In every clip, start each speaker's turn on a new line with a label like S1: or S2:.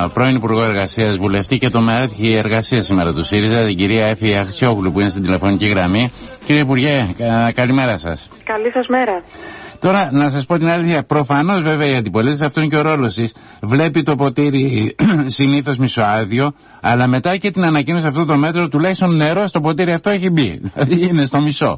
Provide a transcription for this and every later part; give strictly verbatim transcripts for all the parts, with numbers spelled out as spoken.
S1: πρώην Υπουργό Εργασίας, βουλευτή και τομεάρχη εργασίας σήμερα του ΣΥΡΙΖΑ, την κυρία Έφη Αχτσιόγλου, που είναι στην τηλεφωνική γραμμή. Κύριε Υπουργέ, καλημέρα σας.
S2: Καλή σας μέρα.
S1: Τώρα, να σας πω την αλήθεια, προφανώς βέβαια η αντιπολίτευση, αυτό είναι και ο ρόλος της, βλέπει το ποτήρι συνήθως μισοάδιο, αλλά μετά και την ανακοίνωση αυτού το μέτρο, τουλάχιστον νερό στο ποτήρι αυτό έχει μπει. Δηλαδή είναι στο μισό.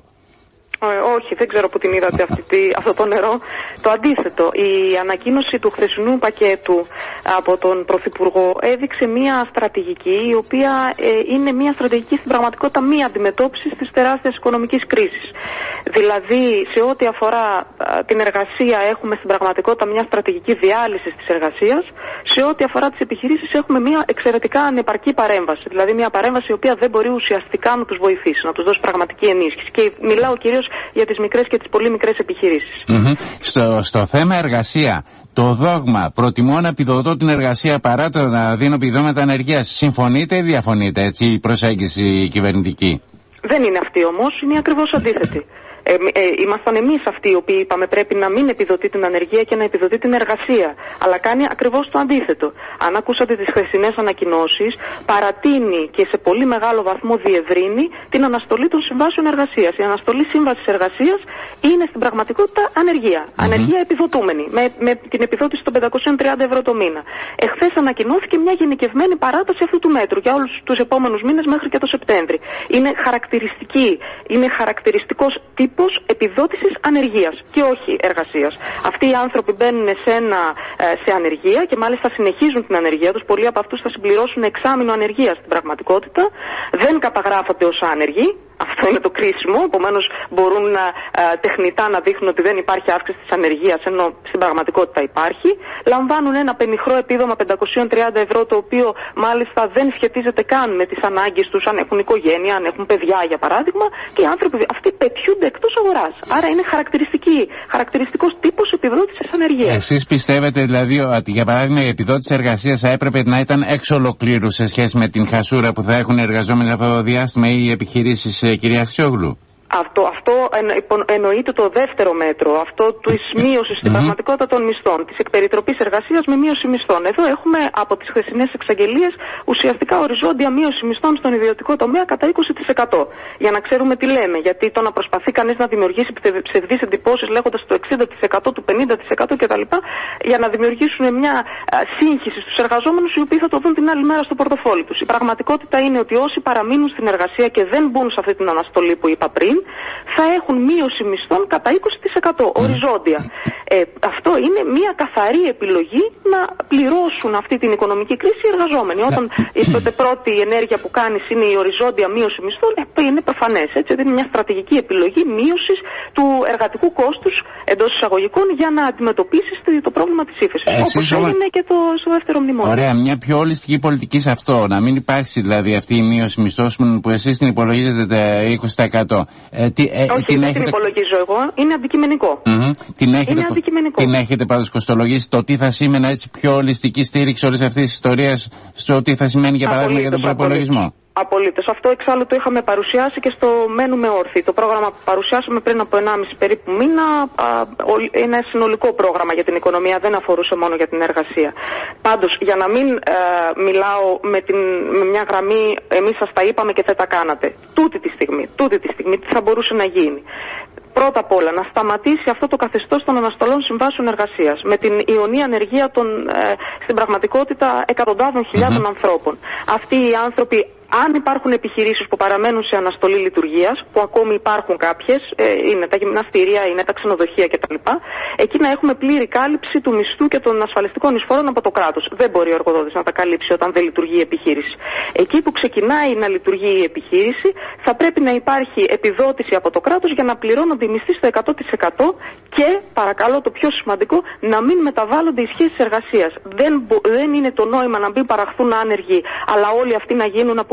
S2: Όχι, δεν ξέρω που την είδατε αυτή, αυτό το νερό. Το αντίθετο, η ανακοίνωση του χθεσινού πακέτου από τον Πρωθυπουργό έδειξε μια στρατηγική, η οποία ε, είναι μια στρατηγική στην πραγματικότητα μη αντιμετώπιση της τεράστιας οικονομικής κρίσης. Δηλαδή, σε ό,τι αφορά α, την εργασία, έχουμε στην πραγματικότητα μια στρατηγική διάλυση της εργασίας. Σε ό,τι αφορά τις επιχειρήσεις, έχουμε μια εξαιρετικά ανεπαρκή παρέμβαση. Δηλαδή, μια παρέμβαση η οποία δεν μπορεί ουσιαστικά να τους βοηθήσει, να τους δώσει πραγματική ενίσχυση. Και μιλάω κυρίως για τις μικρές και τις πολύ μικρές επιχειρήσεις.
S1: Mm-hmm. Στο, στο θέμα εργασία, το δόγμα προτιμώ να επιδοτώ την εργασία παρά το να δίνω επιδόματα ανεργίας. Συμφωνείτε ή διαφωνείτε έτσι η προσέγγιση κυβερνητική?
S2: Δεν είναι αυτή όμως, είναι ακριβώς αντίθετη. Ε, ε, ήμασταν εμείς αυτοί οι οποίοι είπαμε πρέπει να μην επιδοτεί την ανεργία και να επιδοτεί την εργασία. Αλλά κάνει ακριβώς το αντίθετο. Αν ακούσατε τις χθεσινές ανακοινώσεις, παρατείνει και σε πολύ μεγάλο βαθμό διευρύνει την αναστολή των συμβάσεων εργασίας. Η αναστολή σύμβασης εργασίας είναι στην πραγματικότητα ανεργία. Mm-hmm. Ανεργία επιδοτούμενη, με, με την επιδότηση των πεντακόσια τριάντα ευρώ το μήνα. Εχθές ανακοινώθηκε μια γενικευμένη παράταση αυτού του μέτρου για όλους τους επόμενους μήνες μέχρι και το Σεπτέμβρη. Είναι χαρακτηριστική, είναι χαρακτηριστικός τύπος επιδότησης ανεργίας και όχι εργασίας. Αυτοί οι άνθρωποι μπαίνουν σε, ένα, σε ανεργία και μάλιστα συνεχίζουν την ανεργία τους. Πολλοί από αυτούς θα συμπληρώσουν εξάμηνο ανεργίας στην πραγματικότητα. Δεν καταγράφονται ως άνεργοι. Αυτό είναι το κρίσιμο. Επομένως μπορούν να, α, τεχνητά να δείχνουν ότι δεν υπάρχει αύξηση της ανεργίας, ενώ στην πραγματικότητα υπάρχει. Λαμβάνουν ένα πενιχρό επίδομα πεντακόσια τριάντα ευρώ, το οποίο μάλιστα δεν σχετίζεται καν με τις ανάγκες τους, αν έχουν οικογένεια, αν έχουν παιδιά για παράδειγμα, και οι άνθρωποι αυτοί πετιούνται εκτός αγοράς. Άρα είναι χαρακτηριστική, χαρακτηριστικός τύπος επιδότησης ανεργίας.
S1: Εσείς πιστεύετε δηλαδή ότι για παράδειγμα η επιδότηση εργασίας θα έπρεπε να ήταν εξ ολοκλήρου σε σχέση με την χασούρα που θα έχουν οι εργαζόμενοι αυτό το διάστημα ή οι επιχειρήσεις, κυρία Αχτσιόγλου?
S2: Αυτό, αυτό εννοείται το δεύτερο μέτρο, αυτό της μείωσης στην mm-hmm. πραγματικότητα των μισθών, της εκπεριτροπής εργασίας με μείωση μισθών. Εδώ έχουμε από τις χθεσινές εξαγγελίες ουσιαστικά οριζόντια μείωση μισθών στον ιδιωτικό τομέα κατά είκοσι τοις εκατό. Για να ξέρουμε τι λέμε, γιατί το να προσπαθεί κανείς να δημιουργήσει ψευδείς εντυπώσεις λέγοντας το εξήντα τοις εκατό, του πενήντα τοις εκατό κτλ. Για να δημιουργήσουν μια σύγχυση στους εργαζόμενους οι οποίοι θα το δουν την άλλη μέρα στο πορτοφόλι τους. Η πραγματικότητα είναι ότι όσοι παραμείνουν στην εργασία και δεν μπουν σε αυτή την αναστολή που είπα πριν, θα έχουν μείωση μισθών κατά είκοσι τοις εκατό οριζόντια. Ε, αυτό είναι μια καθαρή επιλογή να πληρώσουν αυτή την οικονομική κρίση οι εργαζόμενοι. Όταν η πρώτη ενέργεια που κάνεις είναι η οριζόντια μείωση μισθών, είναι προφανές. Έτσι, είναι μια στρατηγική επιλογή μείωσης του εργατικού κόστους εντός εισαγωγικών για να αντιμετωπίσεις το πρόβλημα της ύφεσης. Όπως έγινε και το, στο δεύτερο μνημόνιο.
S1: Ωραία, μια πιο ολιστική πολιτική σε αυτό. Να μην υπάρξει δηλαδή αυτή η μείωση μισθών που εσείς την υπολογίζετε είκοσι τοις εκατό. Ε, τι, ε,
S2: Όχι,
S1: την
S2: δεν
S1: έχετε...
S2: την υπολογίζω εγώ. Είναι αντικειμενικό.
S1: Mm-hmm. Την έχετε,
S2: είναι αντικειμενικό.
S1: Την έχετε πάντως κοστολογήσει το τι θα σήμαινε έτσι πιο ολιστική στήριξη όλης αυτής της ιστορίας στο τι θα σημαίνει για παράδειγμα για τον προϋπολογισμό?
S2: Απολύτως. Αυτό εξάλλου το είχαμε παρουσιάσει και στο μένουμε όρθιοι. Το πρόγραμμα που παρουσιάσαμε πριν από ενάμιση περίπου μήνα είναι ένα συνολικό πρόγραμμα για την οικονομία, δεν αφορούσε μόνο για την εργασία. Πάντως, για να μην ε, μιλάω με, την, με μια γραμμή εμείς σας τα είπαμε και δεν τα κάνατε. Τούτη τη στιγμή, τούτη τη στιγμή τι θα μπορούσε να γίνει? Πρώτα απ' όλα, να σταματήσει αυτό το καθεστώς των αναστολών συμβάσεων εργασίας με την ιονή ανεργία των, ε, στην πραγματικότητα εκατοντάδων χιλιάδων mm-hmm. ανθρώπων. Αυτοί οι άνθρωποι, αν υπάρχουν επιχειρήσεις που παραμένουν σε αναστολή λειτουργίας, που ακόμη υπάρχουν κάποιες, ε, είναι τα γυμναστήρια, είναι τα ξενοδοχεία κτλ., εκεί να έχουμε πλήρη κάλυψη του μισθού και των ασφαλιστικών εισφορών από το κράτος. Δεν μπορεί ο εργοδότης να τα καλύψει όταν δεν λειτουργεί η επιχείρηση. Εκεί που ξεκινάει να λειτουργεί η επιχείρηση, θα πρέπει να υπάρχει επιδότηση από το κράτος για να πληρώνονται οι μισθοί στο εκατό τοις εκατό και, παρακαλώ, το πιο σημαντικό, να μην μεταβάλλονται οι σχέσεις εργασίας. Δεν, δεν είναι το νόημα να μην παραχθούν άνεργοι, αλλά όλοι αυτοί να γίνουν από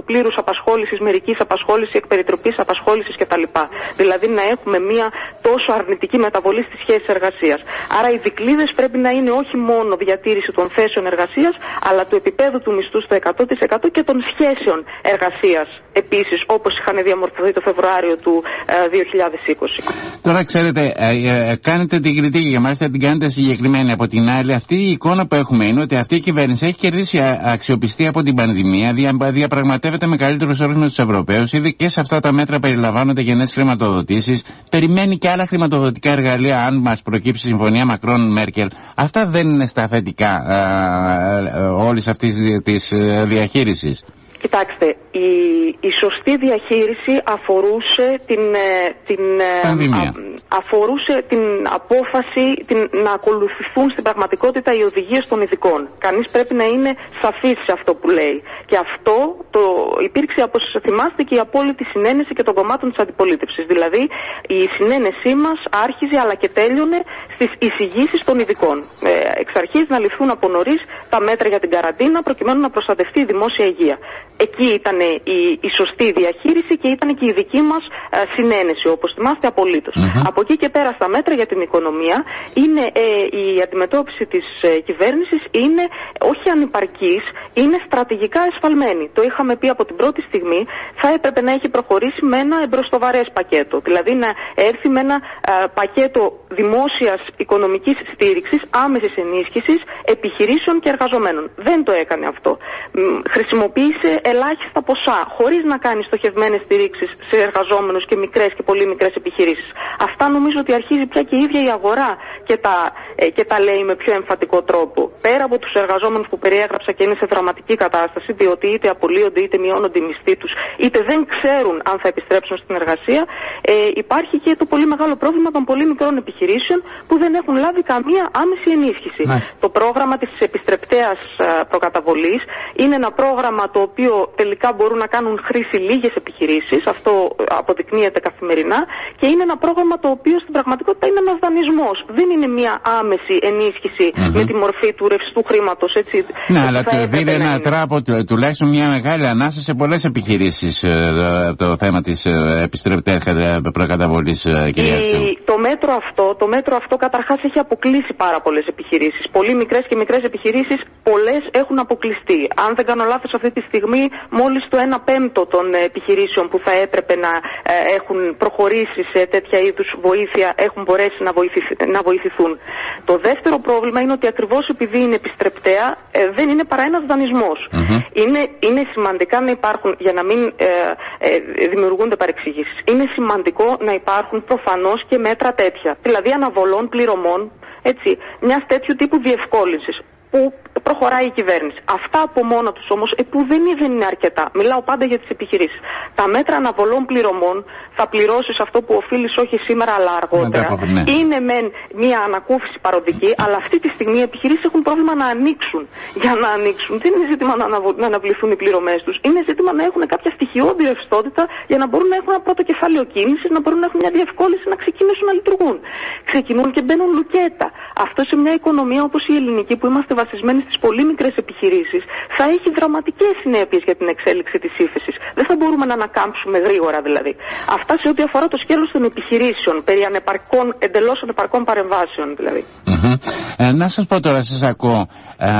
S2: πλήρους απασχόλησης, μερικής απασχόλησης, εκπεριτροπής απασχόλησης κτλ. Δηλαδή να έχουμε μια τόσο αρνητική μεταβολή στις σχέσεις εργασίας. Άρα οι δικλείδες πρέπει να είναι όχι μόνο διατήρηση των θέσεων εργασίας, αλλά του επίπεδου του μισθού στο εκατό τοις εκατό και των σχέσεων εργασίας επίσης, όπως είχαν διαμορφωθεί το Φεβρουάριο του ε, δύο χιλιάδες είκοσι.
S1: Τώρα ξέρετε, ε, ε, κάνετε την κριτική και μάλιστα την κάνετε συγκεκριμένη. Από την άλλη, αυτή η εικόνα που έχουμε είναι ότι αυτή η κυβέρνηση έχει κερδίσει αξιοπιστία από την πανδημία, δια, διαπραγματεύεται με καλύτερους όρους με τους Ευρωπαίους, ήδη και σε αυτά τα μέτρα περιλαμβάνονται γενναίες χρηματοδοτήσεις, περιμένει και άλλα χρηματοδοτικά εργαλεία αν μας προκύψει συμφωνία Μακρόν-Μέρκελ. Αυτά δεν είναι στα θετικά ε, ε, όλης αυτής της ε, διαχείρισης.
S2: Κοιτάξτε, η, η σωστή διαχείριση αφορούσε την, την, α, αφορούσε την απόφαση την, να ακολουθηθούν στην πραγματικότητα οι οδηγίες των ειδικών. Κανείς πρέπει να είναι σαφής σε αυτό που λέει. Και αυτό το, υπήρξε, όπως θυμάστε, και η απόλυτη συνένεση και των κομμάτων της αντιπολίτευσης. Δηλαδή, η συνένεσή μας άρχιζε αλλά και τέλειωνε στις εισηγήσεις των ειδικών. Ε, εξ αρχής να ληφθούν από νωρίς τα μέτρα για την καραντίνα προκειμένου να προστατευτεί η δημόσια υγεία. Εκεί ήταν η, η σωστή διαχείριση και ήταν και η δική μας ε, συνένεση, όπως θυμάστε, απολύτως. Mm-hmm. Από εκεί και πέρα στα μέτρα για την οικονομία, είναι, ε, η αντιμετώπιση της ε, κυβέρνησης είναι όχι ανυπαρκής, είναι στρατηγικά εσφαλμένη. Το είχαμε πει από την πρώτη στιγμή, θα έπρεπε να έχει προχωρήσει με ένα εμπροστοβαρές πακέτο. Δηλαδή να έρθει με ένα ε, πακέτο δημόσιας οικονομικής στήριξης, άμεσης ενίσχυσης επιχειρήσεων και εργαζομένων. Δεν το έκανε αυτό. Χρησιμοποίησε ελάχιστα ποσά, χωρίς να κάνει στοχευμένες στηρίξεις σε εργαζόμενους και μικρές και πολύ μικρές επιχειρήσεις. Αυτά νομίζω ότι αρχίζει πια και η ίδια η αγορά και τα, ε, και τα λέει με πιο εμφατικό τρόπο. Πέρα από τους εργαζόμενους που περιέγραψα και είναι σε δραματική κατάσταση, διότι είτε απολύονται είτε μειώνονται οι μισθοί τους, είτε δεν ξέρουν αν θα επιστρέψουν στην εργασία, ε, υπάρχει και το πολύ μεγάλο πρόβλημα των πολύ μικρών επιχειρήσεων που δεν έχουν λάβει καμία άμεση ενίσχυση. Ναι. Το πρόγραμμα της επιστρεπτέας προκαταβολής είναι ένα πρόγραμμα το οποίο τελικά μπορούν να κάνουν χρήση λίγες επιχειρήσεις, αυτό αποδεικνύεται καθημερινά, και είναι ένα πρόγραμμα το οποίο στην πραγματικότητα είναι ένας δανεισμός. Δεν είναι μια άμεση ενίσχυση mm-hmm. με τη μορφή του ρευστού χρήματος. Έτσι,
S1: ναι, αλλά το δίνει ένα τρόπο, τουλάχιστον μια μεγάλη ανάσα σε πολλές επιχειρήσεις το θέμα της επιστρεπτέας προκαταβολής, κυρία Αρτέμ.
S2: Το μέτρο αυτό, το μέτρο αυτό καταρχάς έχει αποκλείσει πάρα πολλές επιχειρήσεις. Πολύ μικρές και μικρές επιχειρήσεις, πολλές έχουν αποκλειστεί. Αν δεν κάνω λάθος, αυτή τη στιγμή μόλις το ένα πέμπτο των επιχειρήσεων που θα έπρεπε να ε, έχουν προχωρήσει σε τέτοια είδους βοήθεια έχουν μπορέσει να, βοηθηθ, να βοηθηθούν. Το δεύτερο πρόβλημα είναι ότι ακριβώς επειδή είναι επιστρεπτέα ε, δεν είναι παρά ένας δανεισμός. Mm-hmm. Είναι, είναι σημαντικά να υπάρχουν, για να μην ε, ε, δημιουργούνται παρεξηγήσεις, είναι σημαντικό να υπάρχουν προφανώς και μέτρα τέτοια. Δηλαδή αναβολών πληρωμών, έτσι, μιας τέτοιου τύπου διευκόλυνσης που προχωράει η κυβέρνηση. Αυτά από μόνα τους όμως, ε, που δεν είναι αρκετά. Μιλάω πάντα για τις επιχειρήσεις. Τα μέτρα αναβολών πληρωμών, θα πληρώσεις αυτό που οφείλεις όχι σήμερα αλλά αργότερα. Ναι. Είναι μεν μια ανακούφιση παροδική, αλλά αυτή τη στιγμή οι επιχειρήσεις έχουν πρόβλημα να ανοίξουν. Για να ανοίξουν δεν είναι ζήτημα να, αναβο... να αναβληθούν οι πληρωμές τους. Είναι ζήτημα να έχουν κάποια στοιχειώδη ρευστότητα για να μπορούν να έχουν ένα πρώτο κεφάλαιο κίνησης, να μπορούν να έχουν μια διευκόλυνση να ξεκινήσουν να λειτουργούν. Ξεκινούν και μπαίνουν λουκέτα. Αυτό σε μια οικονομία όπως η ελληνική, που είμαστε βασισμένοι στις πολύ μικρές επιχειρήσεις, θα έχει δραματικές συνέπειες για την εξέλιξη της ύφεσης. Δεν θα μπορούμε να ανακάμψουμε γρήγορα δηλαδή. Αυτά σε ό,τι αφορά το σκέλος των επιχειρήσεων, περί ανεπαρκών, εντελώς ανεπαρκών παρεμβάσεων δηλαδή.
S1: Mm-hmm. Ε, να σας πω τώρα, σας ακούω. Ε,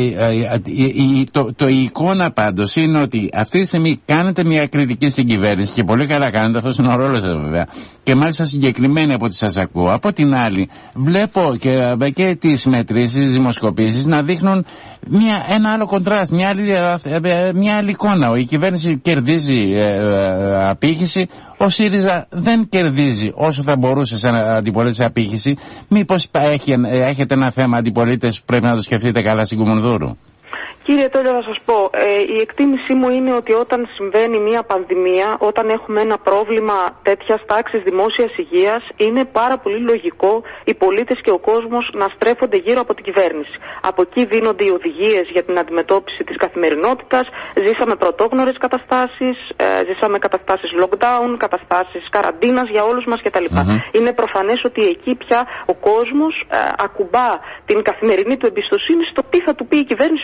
S1: ε, ε, ε, το, το η εικόνα πάντως είναι ότι αυτή τη στιγμή κάνετε μια κριτική στην κυβέρνηση και πολύ καλά κάνετε, αυτός είναι ο ρόλος σας βέβαια. Και μάλιστα συγκεκριμένη από ό,τι σας ακούω. Από την άλλη, βλέπω και, και τις μετρήσεις, δημοσκοπήσεις να δείχνουν μια, ένα άλλο κοντράστ, μια άλλη, μια άλλη εικόνα. Η κυβέρνηση κερδίζει ε, ε, απήχηση, ο ΣΥΡΙΖΑ δεν κερδίζει όσο θα μπορούσε σε αντιπολίτευση απήχηση. Μήπως έχει, έχετε ένα θέμα αντιπολίτες που πρέπει να το σκεφτείτε καλά στην Κουμουνδούρου?
S2: Κύριε Τόλια, θα σας πω, ε, η εκτίμησή μου είναι ότι όταν συμβαίνει μια πανδημία, όταν έχουμε ένα πρόβλημα τέτοιας τάξης δημόσιας υγείας, είναι πάρα πολύ λογικό οι πολίτες και ο κόσμος να στρέφονται γύρω από την κυβέρνηση. Από εκεί δίνονται οι οδηγίες για την αντιμετώπιση της καθημερινότητας, ζήσαμε πρωτόγνωρες καταστάσεις, ε, ζήσαμε καταστάσεις lockdown, καταστάσεις καραντίνας για όλους μας κτλ. Mm-hmm. Είναι προφανές ότι εκεί πια ο κόσμος ε, ακουμπά την καθημερινή του εμπιστοσύνη στο τι θα του πει η κυβέρνηση ότι πρέπει να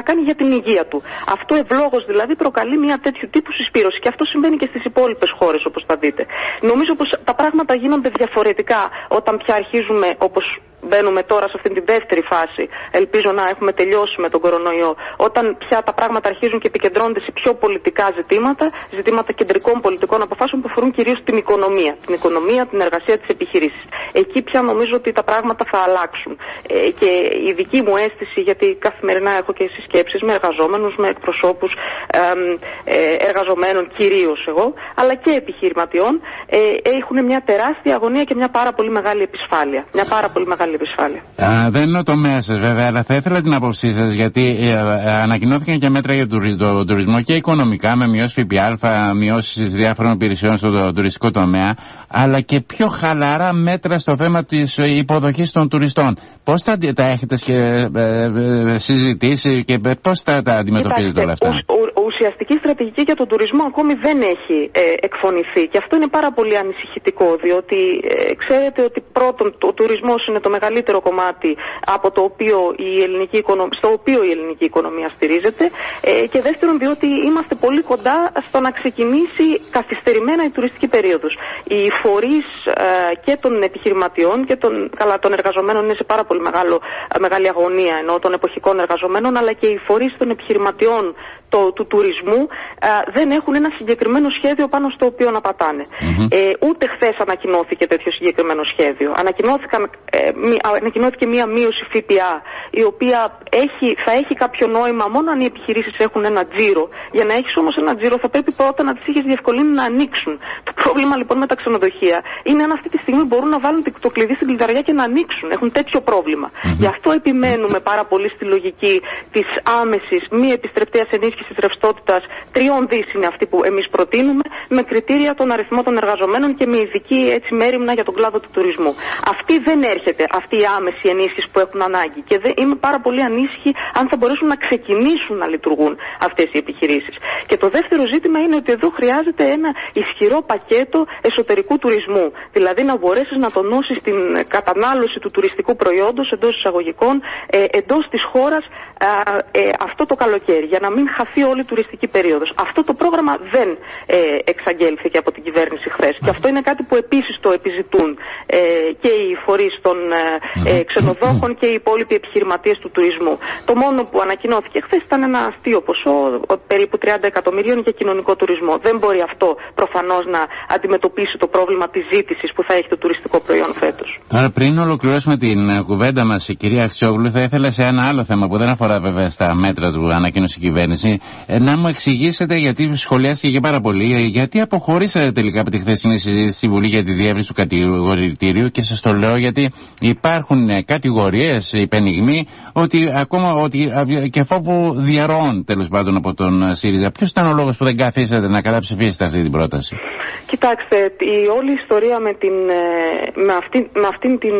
S2: κάνει για την υγεία του. Αυτό ευλόγως δηλαδή προκαλεί μια τέτοιου τύπου συσπήρωση και αυτό συμβαίνει και στις υπόλοιπες χώρες όπως θα δείτε. Νομίζω πως τα πράγματα γίνονται διαφορετικά όταν πια αρχίζουμε, όπως μπαίνουμε τώρα σε αυτήν την δεύτερη φάση, ελπίζω να έχουμε τελειώσει με τον κορονοϊό, όταν πια τα πράγματα αρχίζουν και επικεντρώνονται σε πιο πολιτικά ζητήματα, ζητήματα κεντρικών πολιτικών αποφάσεων που αφορούν κυρίως την οικονομία, την οικονομία, την εργασία της επιχειρήσης. Εκεί πια νομίζω ότι τα πράγματα θα αλλάξουν. Ε, και η δική μου αίσθηση, γιατί καθημερινά έχω και συσκέψεις με εργαζόμενους, με εκπροσώπους ε, ε, εργαζομένων κυρίως εγώ, αλλά και επιχειρηματιών, ε, έχουν μια τεράστια αγωνία και μια πάρα πολύ μεγάλη επισφάλεια. Μια πάρα πολύ μεγάλη επισφάλεια.
S1: Α, δεν είναι ο τομέας σας βέβαια, αλλά θα ήθελα την άποψή σας, γιατί ε, ε, ανακοινώθηκαν και μέτρα για τον τουρισμό και οικονομικά, με μειώσεις ΦΠΑ, μειώσεις διάφορων υπηρεσιών στο τουριστικό τομέα, αλλά και πιο χαλαρά μέτρα στο θέμα της υποδοχής των τουριστών. Πώς θα τα έχετε και, ε, ε, συζητήσει και πώς θα τα αντιμετωπίζετε όλα αυτά?
S2: Ουσιαστική στρατηγική για τον τουρισμό ακόμη δεν έχει ε, εκφωνηθεί και αυτό είναι πάρα πολύ ανησυχητικό, διότι ε, ξέρετε ότι πρώτον ο τουρισμός είναι το μεγαλύτερο κομμάτι από το οποίο η ελληνική οικονομία, στο οποίο η ελληνική οικονομία στηρίζεται, ε, και δεύτερον διότι είμαστε πολύ κοντά στο να ξεκινήσει καθυστερημένα η τουριστική περίοδος. Οι φορείς ε, και των επιχειρηματιών και των, καλά, των εργαζομένων είναι σε πάρα πολύ μεγάλο, μεγάλη αγωνία, ενώ των εποχικών εργαζομένων, αλλά και οι φορείς των επιχειρηματιών το, του τουρισμού ε, δεν έχουν ένα συγκεκριμένο σχέδιο πάνω στο οποίο να πατάνε. Mm-hmm. Ε, ούτε χθες ανακοινώθηκε τέτοιο συγκεκριμένο σχέδιο. Ανακοινώθηκαν, ε, μη, ανακοινώθηκε μία μείωση ΦΠΑ, η οποία έχει, θα έχει κάποιο νόημα μόνο αν οι επιχειρήσεις έχουν ένα τζίρο. Για να έχεις όμως ένα τζίρο θα πρέπει πρώτα να τις είχες διευκολύνει να ανοίξουν. Το πρόβλημα λοιπόν με τα ξενοδοχεία είναι αν αυτή τη στιγμή μπορούν να βάλουν το κλειδί στην κλειδαριά και να ανοίξουν. Έχουν τέτοιο πρόβλημα. Mm-hmm. Γι' αυτό επιμένουμε πάρα πολύ στη λογική της άμεσης μη επιστρεπτέας ενίσχυσης ρευστότητας. Τριών δις είναι αυτή που εμείς προτείνουμε, με κριτήρια τον αριθμό των εργαζομένων και με ειδική έτσι μέριμνα για τον κλάδο του τουρισμού. Αυτή δεν έρχεται, αυτή η άμεση ενίσχυση που έχουν ανάγκη. Και δεν, είμαι πάρα πολύ ανήσυχη αν θα μπορέσουν να ξεκινήσουν να λειτουργούν αυτές οι επιχειρήσεις. Και το δεύτερο ζήτημα είναι ότι εδώ χρειάζεται ένα ισχυρό πακέτο εσωτερικού τουρισμού. Δηλαδή να μπορέσεις να τονώσεις την κατανάλωση του τουριστικού προϊόντος εντός εισαγωγικών, ε, εντός της χώρας ε, ε, αυτό το καλοκαίρι, για να μην χαθεί όλη η τουριστική περίοδος. Αυτό το πρόγραμμα δεν ε, εξαγγέλθηκε από την κυβέρνηση χθες. Και αυτό είναι κάτι που επίσης το επιζητούν ε, και οι φορείς των ε, ε, ξενοδόχων και οι υπόλοιποι επιχειρηματίες του τουρισμού. Το μόνο που ανακοινώθηκε χθες ήταν ένα αστείο ποσό, περίπου τριάντα εκατομμυρίων για κοινωνικό τουρισμό. Δεν μπορεί αυτό προφανώς να αντιμετωπίσει το πρόβλημα της ζήτησης που θα έχει το τουριστικό προϊόν φέτος.
S1: Τώρα, πριν ολοκληρώσουμε την κουβέντα μας, κυρία Αξιόγλου, θα ήθελα σε ένα άλλο θέμα που δεν αφορά βέβαια στα μέτρα του ανακοίνωση η κυβέρνηση, να μου εξηγήσετε, γιατί σχολιάστηκε και πάρα πολύ, γιατί αποχωρήσατε τελικά από τη χθεσινή συζήτηση στη Βουλή για τη διεύρυνση του κατηγορητήριου, και σας το λέω γιατί υπάρχουν κατηγορίες, υπενιγμοί, ότι ακόμα ότι και φόβου διαρροών τέλος πάντων από τον ΣΥΡΙΖΑ. Ποιος ήταν ο λόγος που δεν καθίσατε να καταψηφίσετε αυτή την πρόταση?
S2: Κοιτάξτε, η όλη ιστορία με, την, με, αυτή, με αυτήν την,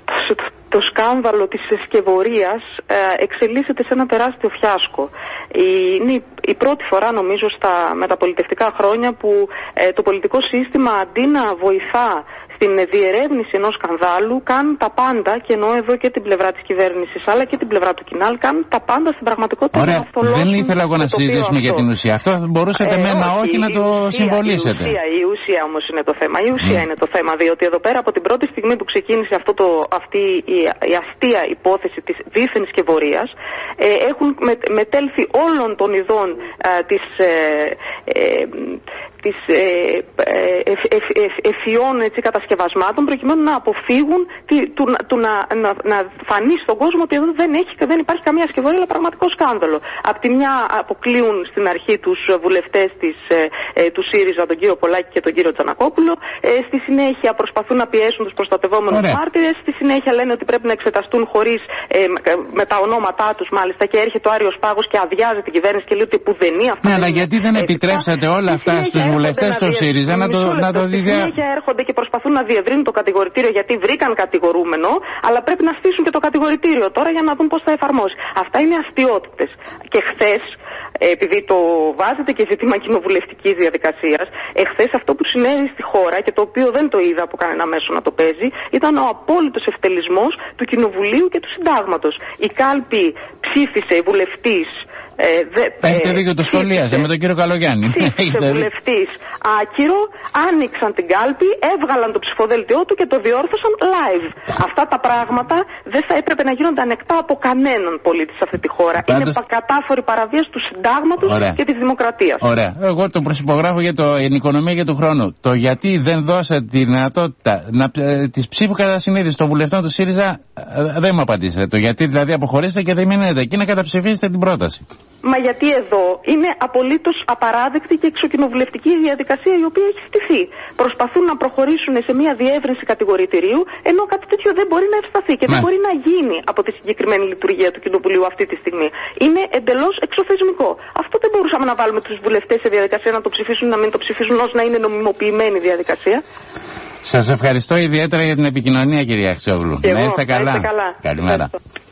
S2: το σκάνδαλο της εσκευωρίας εξελίσσεται σε ένα τεράστιο φιάσκο. Είναι η πρώτη φορά νομίζω στα μεταπολιτευτικά χρόνια που το πολιτικό σύστημα αντί να βοηθά στην διερεύνηση ενός σκανδάλου κάνουν τα πάντα, και εννοώ εδώ και την πλευρά της κυβέρνησης αλλά και την πλευρά του Κινάλ, κάνουν τα πάντα στην πραγματικότητα.
S1: Ωραία, δεν ήθελα εγώ να συζητήσουμε για την ουσία. Αυτό μπορούσατε ε, με ένα όχι, όχι να το ουσία, συμβολήσετε.
S2: Η ουσία, η ουσία όμως είναι το θέμα. Η ουσία mm. είναι το θέμα, διότι εδώ πέρα από την πρώτη στιγμή που ξεκίνησε αυτό το, αυτή η, η αστεία υπόθεση της δίθεν σκευωρίας, ε, έχουν με, μετέλθει όλων των ειδών ε, της ε, ε, της ε, ε, ε, ε, ευφυών κατασκευασμάτων, προκειμένου να αποφύγουν τη, του, του, να, να, να φανεί στον κόσμο ότι εδώ δεν, έχει, δεν υπάρχει καμία σκευωρία, αλλά πραγματικό σκάνδαλο. Απ' τη μια αποκλείουν στην αρχή τους βουλευτές της, ε, ε, του ΣΥΡΙΖΑ, τον κύριο Πολάκη και τον κύριο Τζανακόπουλο, ε, στη συνέχεια προσπαθούν να πιέσουν τους προστατευόμενους μάρτυρες, στη συνέχεια λένε ότι πρέπει να εξεταστούν χωρίς, ε, με τα ονόματά τους μάλιστα, και έρχεται ο Άριος Πάγος και αδειάζει την κυβέρνηση και λέει ότι πουδενή αυτά.
S1: Ναι, αλλά γιατί δεν επιτρέψατε όλα αυτά στους βουλευτές του ΣΥΡΙΖΑ να το, να το διδια...
S2: συνέχεια έρχονται και προσπαθούν να διευρύνουν το κατηγορητήριο, γιατί βρήκαν κατηγορούμενο, αλλά πρέπει να στήσουν και το κατηγορητήριο τώρα για να δουν πώς θα εφαρμόσει. Αυτά είναι αστιότητες. Και χθες, επειδή το βάζετε και ζήτημα κοινοβουλευτικής διαδικασίας, εχθές αυτό που συνέβη στη χώρα, και το οποίο δεν το είδα από κανένα μέσο να το παίζει, ήταν ο απόλυτος ευτελισμός του Κοινοβουλίου και του Συντάγματος. Η κάλπη ψήφισε βουλευτής Ε, δε,
S1: Έχετε ε, δίκιο, το σχολίασε με τον κύριο Καλογιάννη.
S2: Ψήφισε βουλευτής άκυρο, άνοιξαν την κάλπη, έβγαλαν το ψηφοδέλτιό του και το διόρθωσαν live. Αυτά τα πράγματα δεν θα έπρεπε να γίνονται ανεκτά από κανέναν πολίτη σε αυτή τη χώρα. Πάντως... Είναι κατάφορη παραβίαση του συντάγματος και της δημοκρατίας.
S1: Ωραία. Εγώ το προσυπογράφω για την οικονομία και του χρόνου. Το γιατί δεν δώσατε τη δυνατότητα να, ε, της ψήφου κατά συνείδηση των βουλευτών του ΣΥΡΙΖΑ, ε, δεν μου απαντήσατε. Το γιατί δηλαδή αποχωρήσετε και δεν μείνετε εκεί να καταψηφίσετε την πρόταση.
S2: Μα γιατί εδώ είναι απολύτως απαράδεκτη και εξοκοινοβουλευτική διαδικασία η οποία έχει στηθεί. Προσπαθούν να προχωρήσουν σε μια διεύρυνση κατηγορητηρίου, ενώ κάτι τέτοιο δεν μπορεί να ευσταθεί και Μάλιστα. δεν μπορεί να γίνει από τη συγκεκριμένη λειτουργία του Κοινοβουλίου αυτή τη στιγμή. Είναι εντελώς εξωθεσμικό. Αυτό δεν μπορούσαμε να βάλουμε τους βουλευτές σε διαδικασία να το ψηφίσουν, να μην το ψηφίσουν, ώστε να είναι νομιμοποιημένη διαδικασία.
S1: Σας ευχαριστώ ιδιαίτερα για την επικοινωνία, κυρία Αξιόγλου.
S2: Να είστε καλά.
S1: Καλημέρα. Ευχαριστώ.